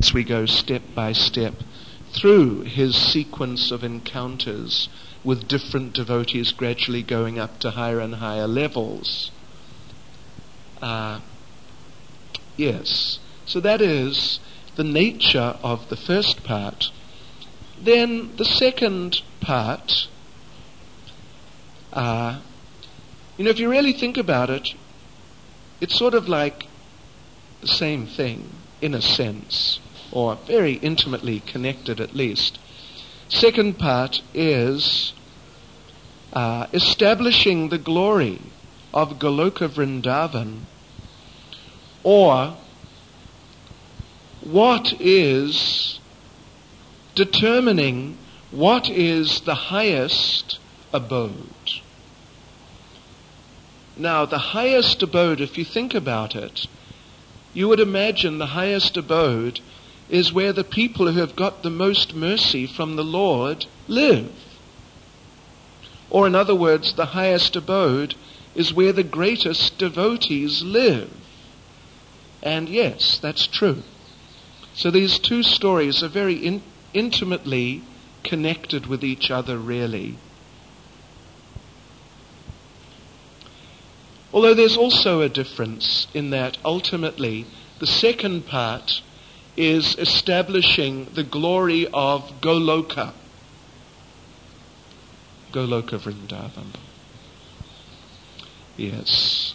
as we go step by step through his sequence of encounters with different devotees, gradually going up to higher and higher levels. Yes, so that is the nature of the first part. Then the second part, if you really think about it, it's sort of like the same thing, in a sense, or very intimately connected at least. Second part is establishing the glory of Goloka Vrindavan, or what is determining what is the highest abode. Now, the highest abode, if you think about it, you would imagine the highest abode is where the people who have got the most mercy from the Lord live. Or in other words, the highest abode is where the greatest devotees live. And yes, that's true. So these two stories are very intimately connected with each other, really. Although there's also a difference in that ultimately the second part is establishing the glory of Goloka. Goloka Vrindavan. Yes.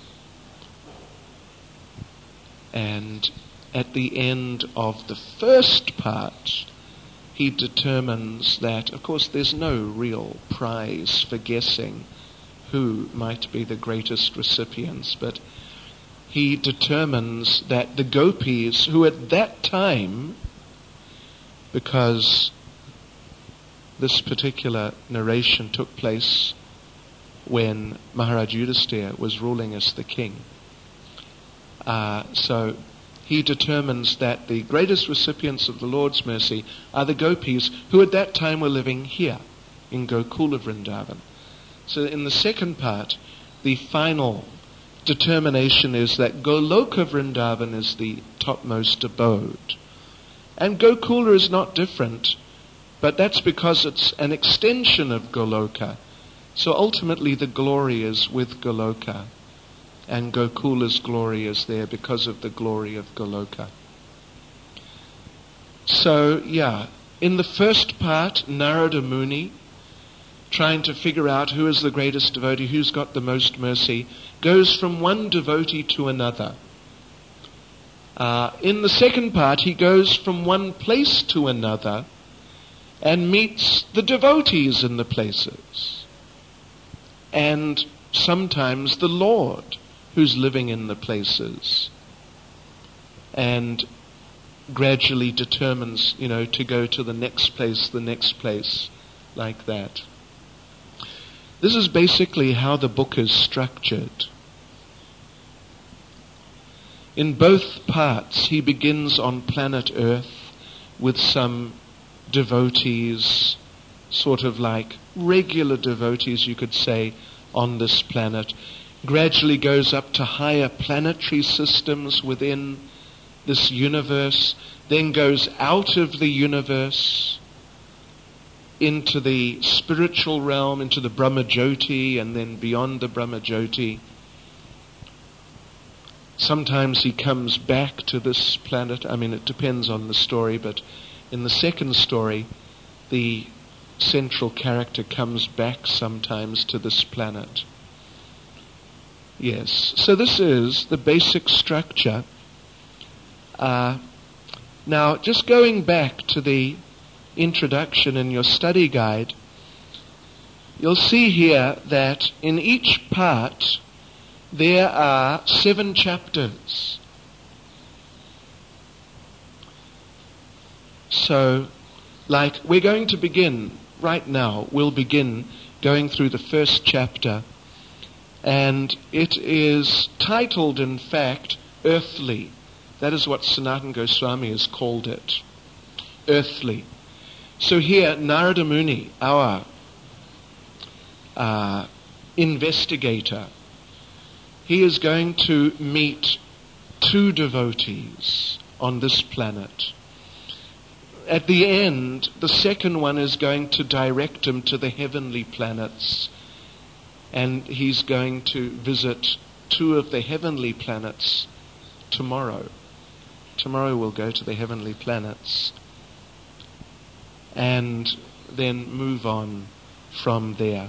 And at the end of the first part, he determines that, of course, there's no real prize for guessing who might be the greatest recipients, but he determines that the gopis, who at that time, because this particular narration took place when Maharaj Yudhisthira was ruling as the king, so he determines that the greatest recipients of the Lord's mercy are the gopis who at that time were living here in Gokula Vrindavan. So in the second part, the final determination is that Goloka Vrindavan is the topmost abode. And Gokula is not different, but that's because it's an extension of Goloka. So ultimately the glory is with Goloka, and Gokula's glory is there because of the glory of Goloka. So, in the first part, Narada Muni, trying to figure out who is the greatest devotee, who's got the most mercy, goes from one devotee to another. In the second part, he goes from one place to another and meets the devotees in the places. And sometimes the Lord, who's living in the places. And gradually determines, to go to the next place, like that. This is basically how the book is structured. In both parts, he begins on planet Earth with some devotees, sort of like regular devotees, you could say, on this planet. Gradually goes up to higher planetary systems within this universe, then goes out of the universe into the spiritual realm, into the Brahmajyoti, and then beyond the Brahmajyoti. Sometimes he comes back to this planet. It depends on the story, but in the second story, the central character comes back sometimes to this planet. Yes, so this is the basic structure. Now, just going back to the introduction in your study guide, you'll see here that in each part there are 7 chapters. So, we're going to begin right now. We'll begin going through the first chapter, and it is titled, in fact, Earthly. That is what Sanatana Goswami has called it. Earthly. So here, Narada Muni, our investigator, he is going to meet 2 devotees on this planet. At the end, the second one is going to direct him to the heavenly planets, and he's going to visit 2 of the heavenly planets tomorrow. Tomorrow we'll go to the heavenly planets and then move on from there.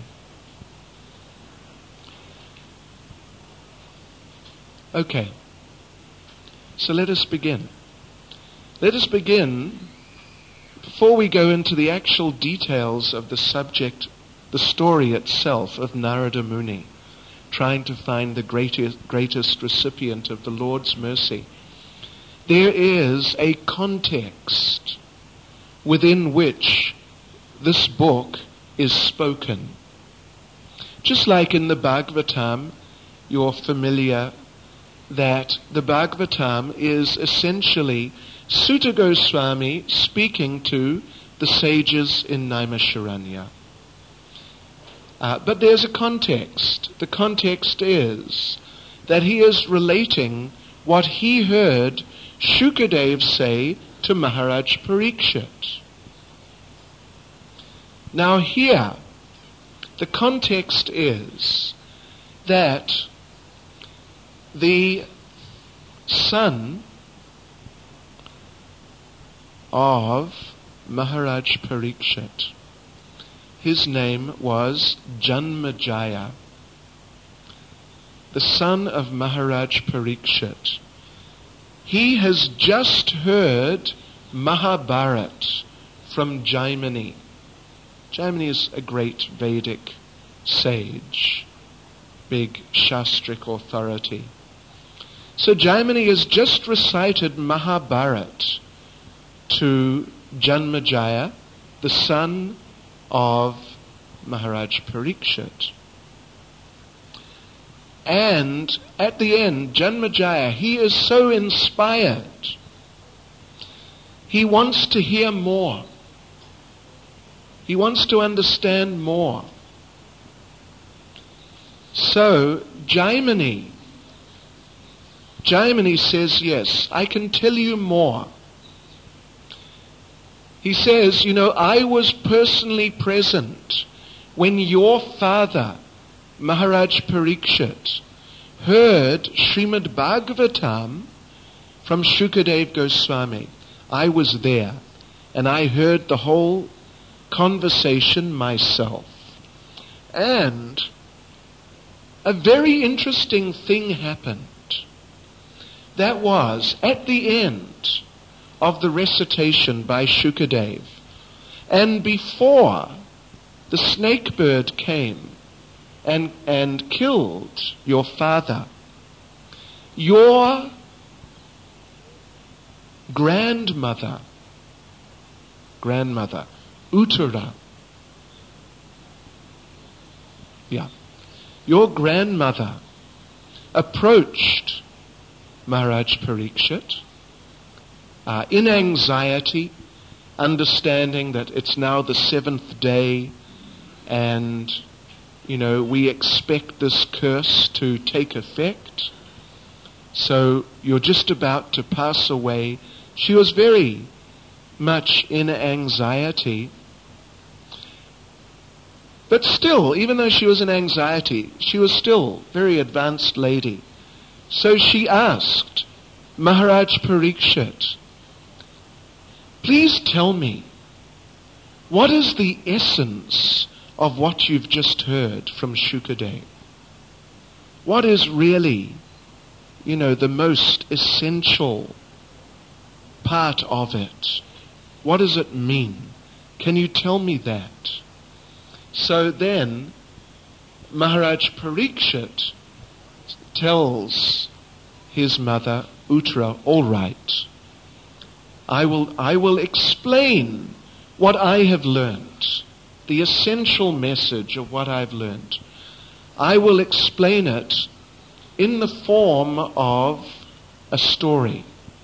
Okay, so let us begin. Let us begin, before we go into the actual details of the subject, the story itself of Narada Muni, trying to find the greatest recipient of the Lord's mercy. There is a context within which this book is spoken. Just like in the Bhagavatam, you're familiar that the Bhagavatam is essentially Sutta Goswami speaking to the sages in Naimisharanya. But there's a context. The context is that he is relating what he heard Shukadev say to Maharaj Parikshit. Now here, the context is that the son of Maharaj Parikshit, his name was Janmejaya, the son of Maharaj Parikshit. He has just heard Mahabharat from Jaimini. Jaimini is a great Vedic sage, big Shastric authority. So Jaimini has just recited Mahabharat to Janmejaya, the son of Maharaj Parikshit. And at the end, Janmejaya, he is so inspired. He wants to hear more. He wants to understand more. So Jaimini says, yes, I can tell you more. He says, I was personally present when your father, Maharaj Parikshit, heard Srimad Bhagavatam from Shukadev Goswami. I was there, and I heard the whole conversation myself. And a very interesting thing happened. That was, at the end of the recitation by Shukadev, and before the snake bird came and killed your father, your grandmother, Uttara, your grandmother approached Maharaj Parikshit in anxiety, understanding that it's now the 7th day and, we expect this curse to take effect. So you're just about to pass away. She was very much in anxiety. But still, even though she was in anxiety, she was still a very advanced lady. So she asked Maharaj Parikshit, please tell me, what is the essence of what you've just heard from Shukadev? What is really, the most essential part of it? What does it mean? Can you tell me that? So then, Maharaj Parikshit tells his mother, Uttara, all right, I will explain what I have learnt, the essential message of what I've learnt. I will explain it in the form of a story.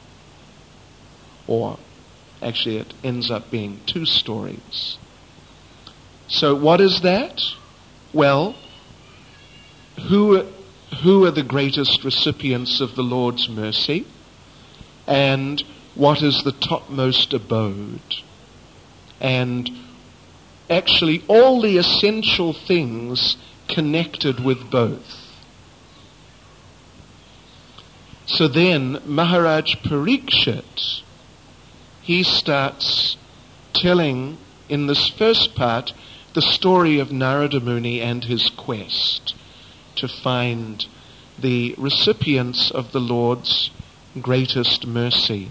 Or, actually it ends up being 2 stories. So what is that? Well, who are the greatest recipients of the Lord's mercy? And what is the topmost abode, and actually all the essential things connected with both. So then Maharaj Parikshit, he starts telling in this first part the story of Narada Muni and his quest to find the recipients of the Lord's greatest mercy.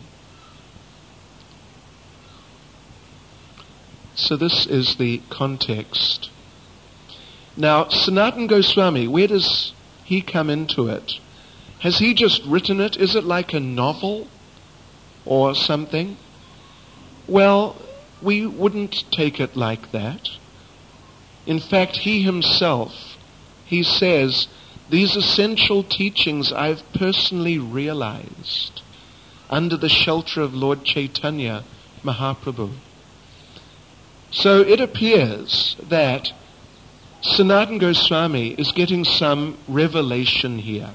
So this is the context. Now, Sanatana Goswami, where does he come into it? Has he just written it? Is it like a novel or something? Well, we wouldn't take it like that. In fact, he himself, he says, these essential teachings I've personally realized under the shelter of Lord Chaitanya Mahaprabhu. So it appears that Sanatana Goswami is getting some revelation here,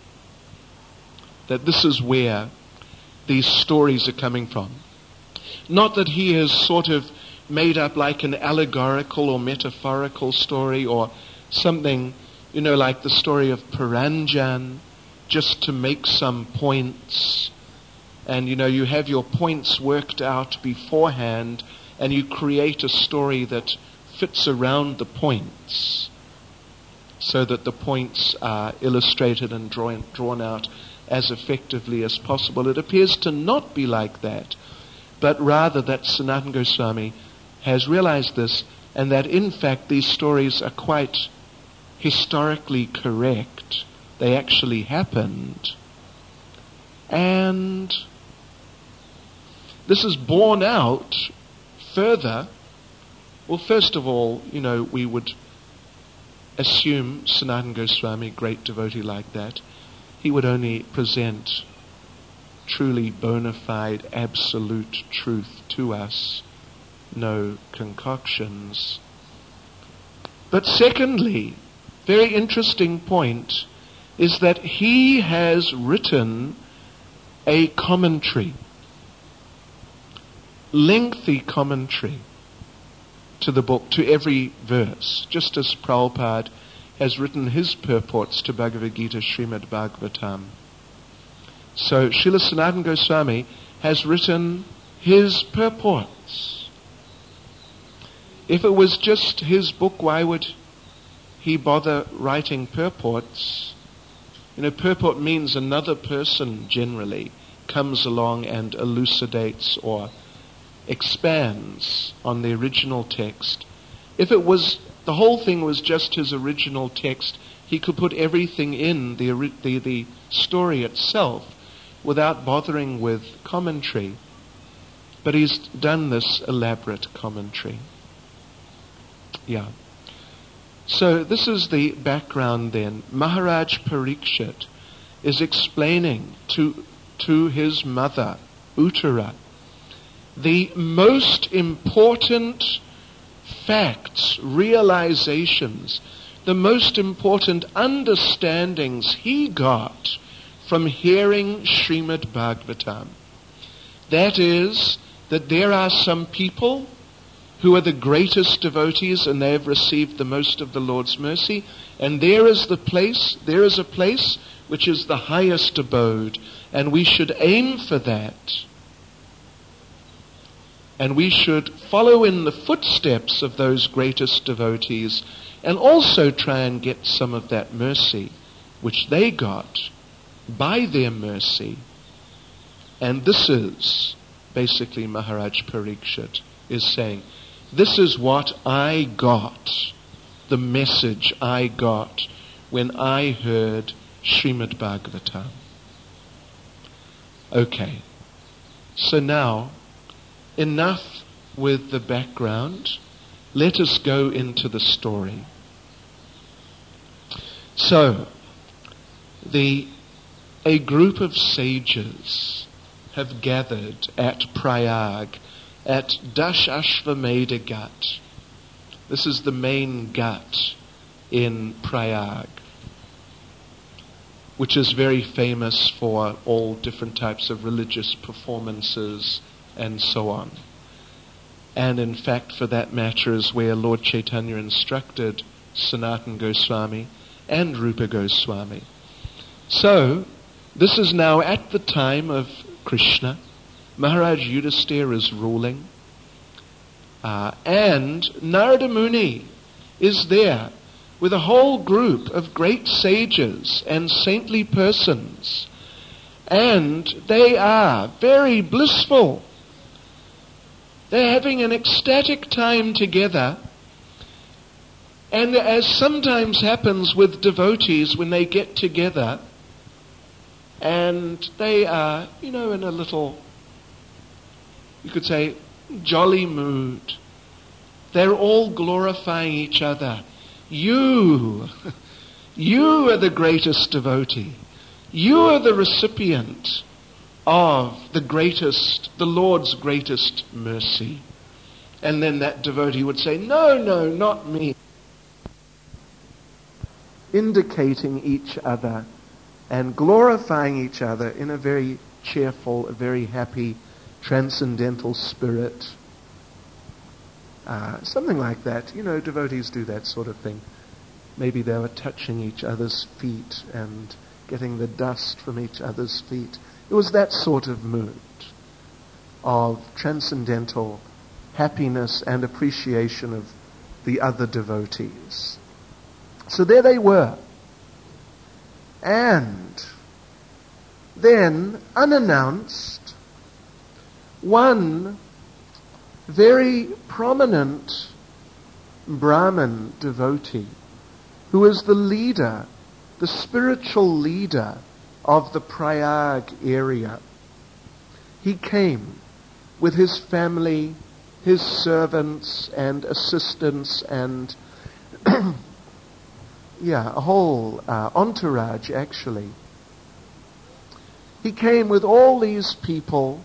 that this is where these stories are coming from. Not that he has sort of made up like an allegorical or metaphorical story or something, like the story of Puranjan, just to make some points. And, you have your points worked out beforehand and you create a story that fits around the points so that the points are illustrated and drawn out as effectively as possible. It appears to not be like that, but rather that Sanatana Goswami has realized this, and that in fact these stories are quite historically correct. They actually happened. And this is borne out further. Well, first of all, we would assume Sanatana Goswami, great devotee like that, he would only present truly bona fide, absolute truth to us, no concoctions. But secondly, very interesting point is that he has written a commentary, lengthy commentary to the book, to every verse, just as Prabhupada has written his purports to Bhagavad Gita, Srimad Bhagavatam. So Srila Sanatana Goswami has written his purports. If it was just his book, why would he bother writing purports? Purport means another person generally comes along and elucidates or expands on the original text. If it was, the whole thing was just his original text, he could put everything in the story itself without bothering with commentary. But he's done this elaborate commentary. Yeah. So this is the background then. Maharaj Parikshit is explaining to his mother, Uttara, the most important facts, realizations, the most important understandings he got from hearing Srimad Bhagavatam. That is, that there are some people who are the greatest devotees and they have received the most of the Lord's mercy, and there is a place which is the highest abode, and we should aim for that. And we should follow in the footsteps of those greatest devotees and also try and get some of that mercy which they got by their mercy. And this is basically Maharaj Parikshit is saying, this is what I got, the message I got when I heard Srimad Bhagavatam. Okay, so now, enough with the background. Let us go into the story. So, a group of sages have gathered at Prayag, at Dashashvamedha Ghat. This is the main ghat in Prayag. which is very famous for all different types of religious performances and so on. And in fact, for that matter, is where Lord Chaitanya instructed Sanatana Goswami and Rupa Goswami. So, this is now at the time of Krishna. Maharaj Yudhisthira is ruling. And Narada Muni is there with a whole group of great sages and saintly persons. And they are very blissful. They're having an ecstatic time together. And as sometimes happens with devotees when they get together, and they are, in a little, you could say, jolly mood. They're all glorifying each other. You are the greatest devotee. You are the recipient of the Lord's greatest mercy. And then that devotee would say, no, not me. Indicating each other and glorifying each other in a very cheerful, a very happy, transcendental spirit. Something like that. Devotees do that sort of thing. Maybe they were touching each other's feet and getting the dust from each other's feet. It was that sort of mood of transcendental happiness and appreciation of the other devotees. So there they were. And then, unannounced, one very prominent Brahmin devotee, who is the leader, the spiritual leader of the Prayag area, he came with his family, his servants and assistants and a whole entourage actually. He came with all these people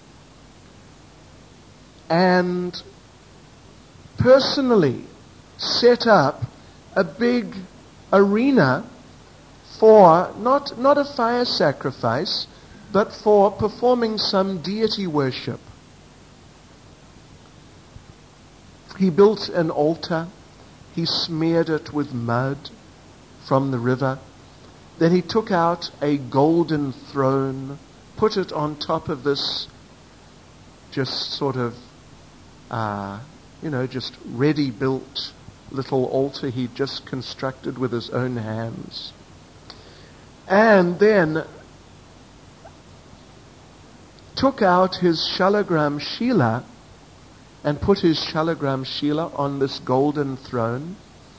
and personally set up a big arena for not a fire sacrifice, but for performing some deity worship. He built an altar. He smeared it with mud from the river. Then he took out a golden throne, put it on top of this just sort of, just ready-built little altar he'd just constructed with his own hands. And then took out his Shalagram Shila and put his Shalagram Shila on this golden throne.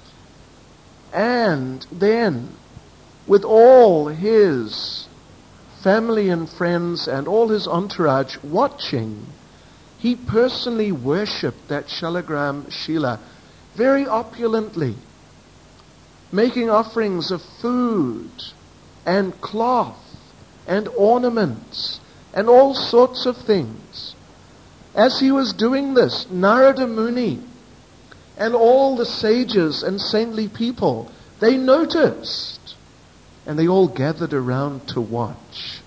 And then, with all his family and friends and all his entourage watching, he personally worshipped that Shalagram Shila very opulently, making offerings of food and cloth and ornaments and all sorts of things. As he was doing this, Narada Muni and all the sages and saintly people, they noticed, and they all gathered around to watch.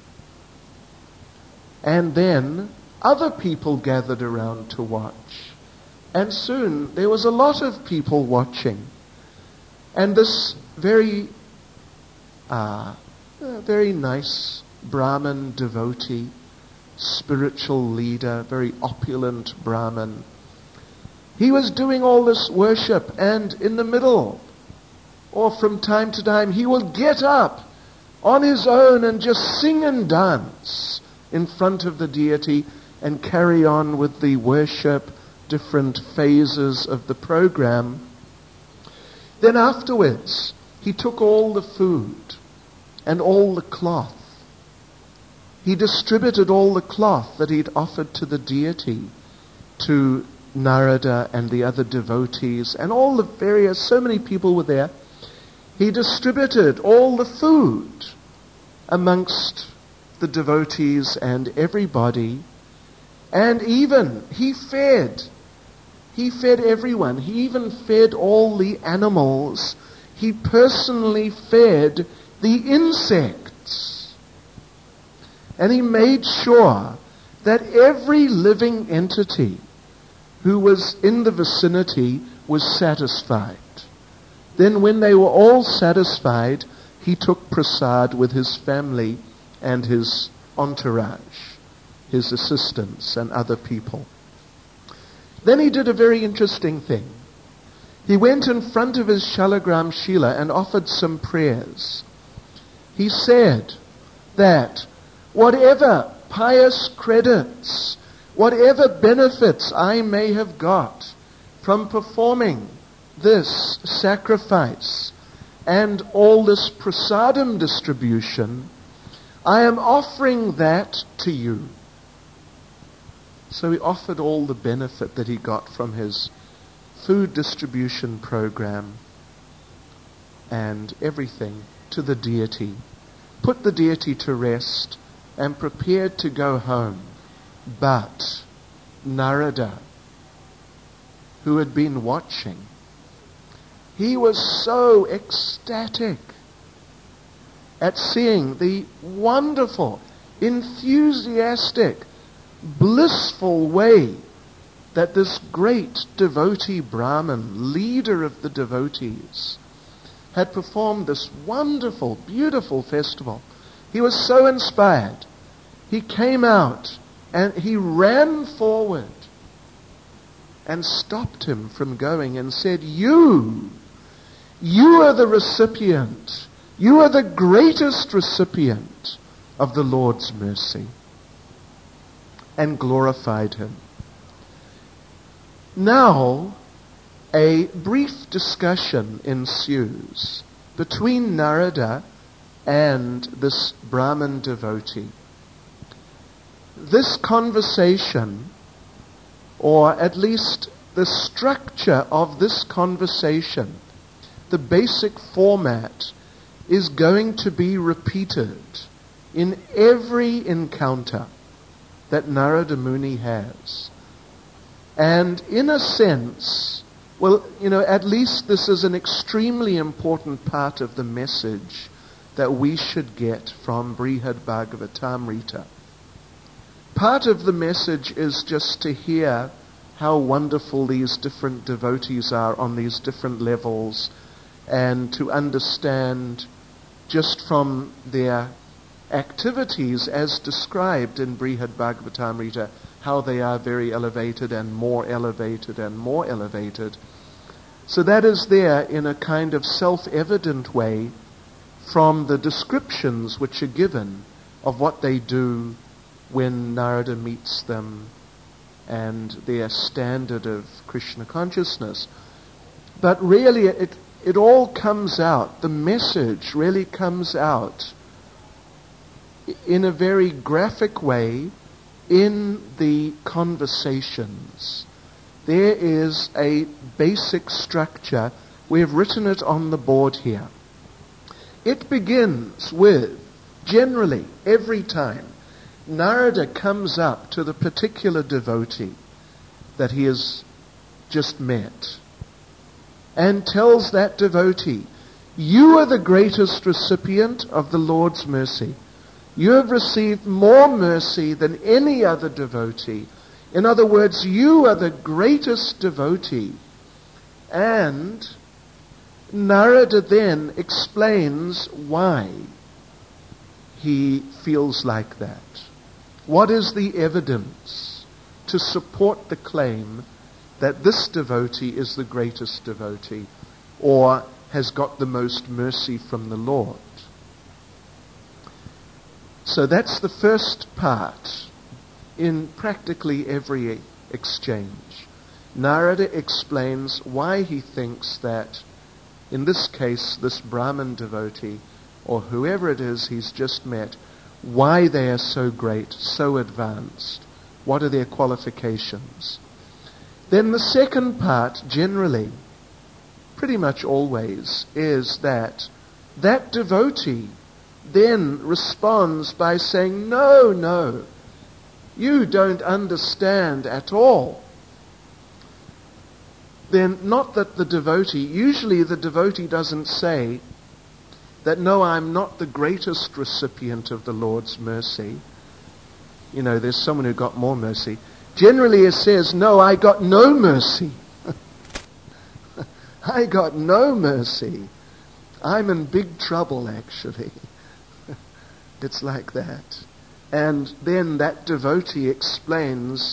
And then other people gathered around to watch. And soon there was a lot of people watching. And this very nice Brahmin devotee, spiritual leader, very opulent Brahmin, he was doing all this worship, and in the middle, or from time to time, he will get up on his own and just sing and dance in front of the deity and carry on with the worship, different phases of the program. Then afterwards, he took all the food and all the cloth. He distributed all the cloth that he'd offered to the deity to Narada and the other devotees and all the various, so many people were there. He distributed all the food amongst the devotees and everybody. And even he fed everyone. He even fed all the animals. He personally fed the insects. And he made sure that every living entity who was in the vicinity was satisfied. Then when they were all satisfied, he took prasad with his family and his entourage, his assistants and other people. Then he did a very interesting thing. He went in front of his Shalagram Shila and offered some prayers. He said that whatever pious credits, whatever benefits I may have got from performing this sacrifice and all this prasadam distribution, I am offering that to you. So he offered all the benefit that he got from his food distribution program and everything to the deity, put the deity to rest, and prepared to go home. But Narada, who had been watching, he was so ecstatic at seeing the wonderful, enthusiastic, blissful way that this great devotee Brahmin, leader of the devotees, had performed this wonderful, beautiful festival. He was so inspired. He came out and he ran forward and stopped him from going and said, You are the recipient. You are the greatest recipient of the Lord's mercy. And glorified him. Now, a brief discussion ensues between Narada and this Brahmin devotee. This conversation, or at least the structure of this conversation, the basic format, is going to be repeated in every encounter that Narada Muni has. And in a sense, well, at least this is an extremely important part of the message that we should get from Brihad Bhagavatamrita. Part of the message is just to hear how wonderful these different devotees are on these different levels, and to understand just from their activities as described in Brihad Bhagavatamrita, how they are very elevated and more elevated and more elevated. So that is there in a kind of self-evident way from the descriptions which are given of what they do when Narada meets them and their standard of Krishna consciousness. But really it all comes out, the message really comes out in a very graphic way in the conversations. There is a basic structure. We have written it on the board here. It begins with, generally, every time, Narada comes up to the particular devotee that he has just met and tells that devotee, you are the greatest recipient of the Lord's mercy. You have received more mercy than any other devotee. In other words, you are the greatest devotee. And Narada then explains why he feels like that. What is the evidence to support the claim that this devotee is the greatest devotee or has got the most mercy from the Lord? So that's the first part in practically every exchange. Narada explains why he thinks that, in this case, this Brahmin devotee, or whoever it is he's just met, why they are so great, so advanced, what are their qualifications. Then the second part, generally, pretty much always, is that devotee then responds by saying, no, you don't understand at all. Then not that the devotee, usually the devotee doesn't say, that no, I'm not the greatest recipient of the Lord's mercy. You know, there's someone who got more mercy. Generally it says, no, I got no mercy. I got no mercy. I'm in big trouble, actually. It's like that. And then that devotee explains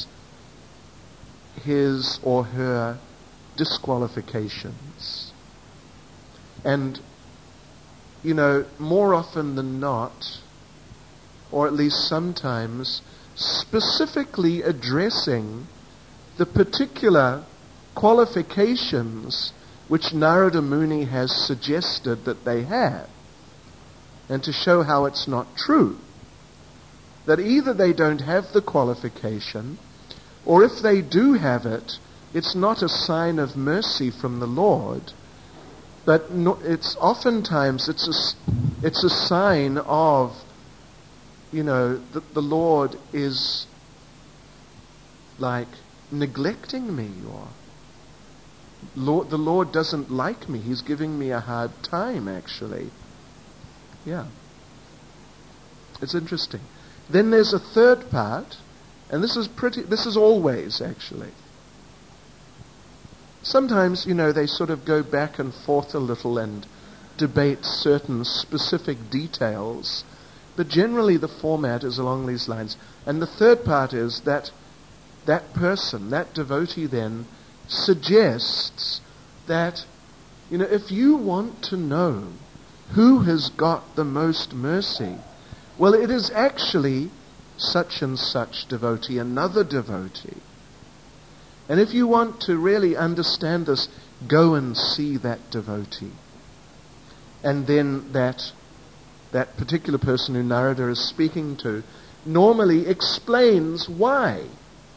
his or her disqualifications. And, you know, more often than not, or at least sometimes, specifically addressing the particular qualifications which Narada Muni has suggested that they have, and to show how it's not true. That either they don't have the qualification, or if they do have it, it's not a sign of mercy from the Lord, but it's oftentimes it's a sign of, you know, that the Lord is like neglecting me, or the Lord doesn't like me. He's giving me a hard time, actually. Yeah. It's interesting. Then there's a third part, and this is always, actually. Sometimes, you know, they sort of go back and forth a little and debate certain specific details, but generally the format is along these lines. And the third part is that that person, that devotee then, suggests that, you know, if you want to know who has got the most mercy, well, it is actually such and such devotee, another devotee. And if you want to really understand this, go and see that devotee. And then that particular person who Narada is speaking to normally explains why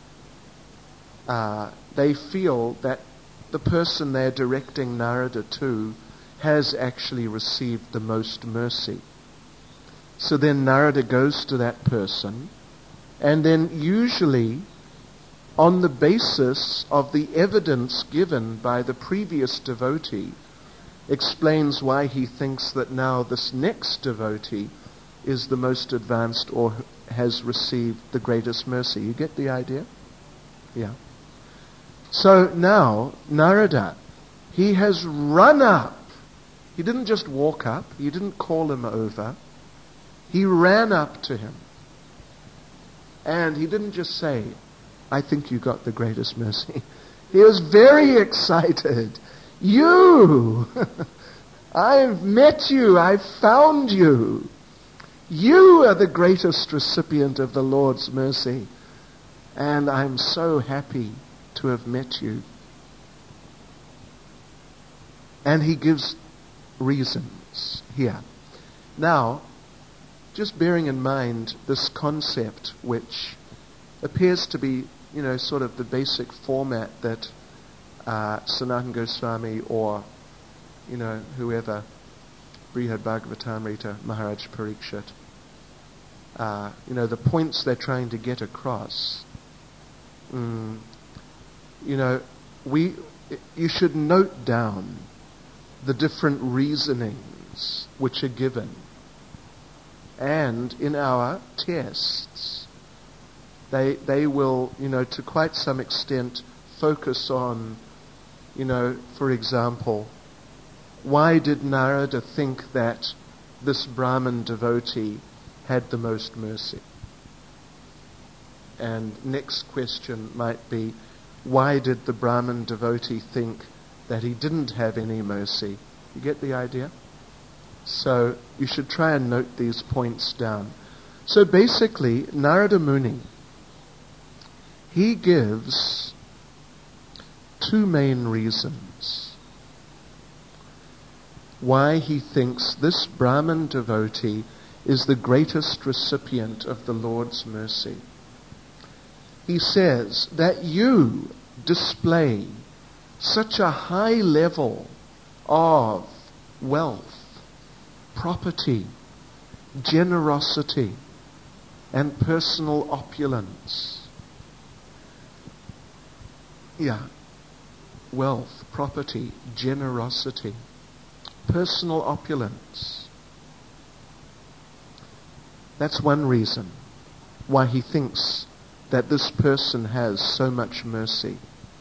they feel that the person they're directing Narada to has actually received the most mercy. So then Narada goes to that person, and then usually on the basis of the evidence given by the previous devotee, explains why he thinks that now this next devotee is the most advanced or has received the greatest mercy. You get the idea? Yeah. So now, Narada, he has run up. He didn't just walk up. He didn't call him over. He ran up to him. And he didn't just say, I think you got the greatest mercy. He was very excited. You! I've met you. I've found you. You are the greatest recipient of the Lord's mercy. And I'm so happy to have met you. And he gives reasons here. Now, just bearing in mind this concept which appears to be, you know, sort of the basic format that Sanatana Goswami or, you know, whoever, Brihad Bhagavatamrita, Maharaj Parikshit, you know, the points they're trying to get across. You know, you should note down the different reasonings which are given. And in our tests, they will, you know, to quite some extent focus on, you know, for example, why did Narada think that this Brahmin devotee had the most mercy? And next question might be, why did the Brahmin devotee think that he didn't have any mercy? You get the idea? So you should try and note these points down. So basically, Narada Muni, he gives two main reasons why he thinks this Brahmin devotee is the greatest recipient of the Lord's mercy. He says that you display such a high level of wealth, property, generosity, and personal opulence. Yeah. Wealth, property, generosity, personal opulence. That's one reason why he thinks that this person has so much mercy.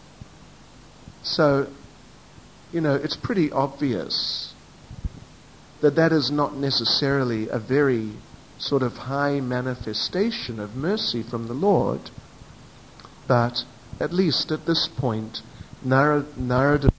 So, it's pretty obvious that that is not necessarily a very sort of high manifestation of mercy from the Lord, but at least at this point, Narada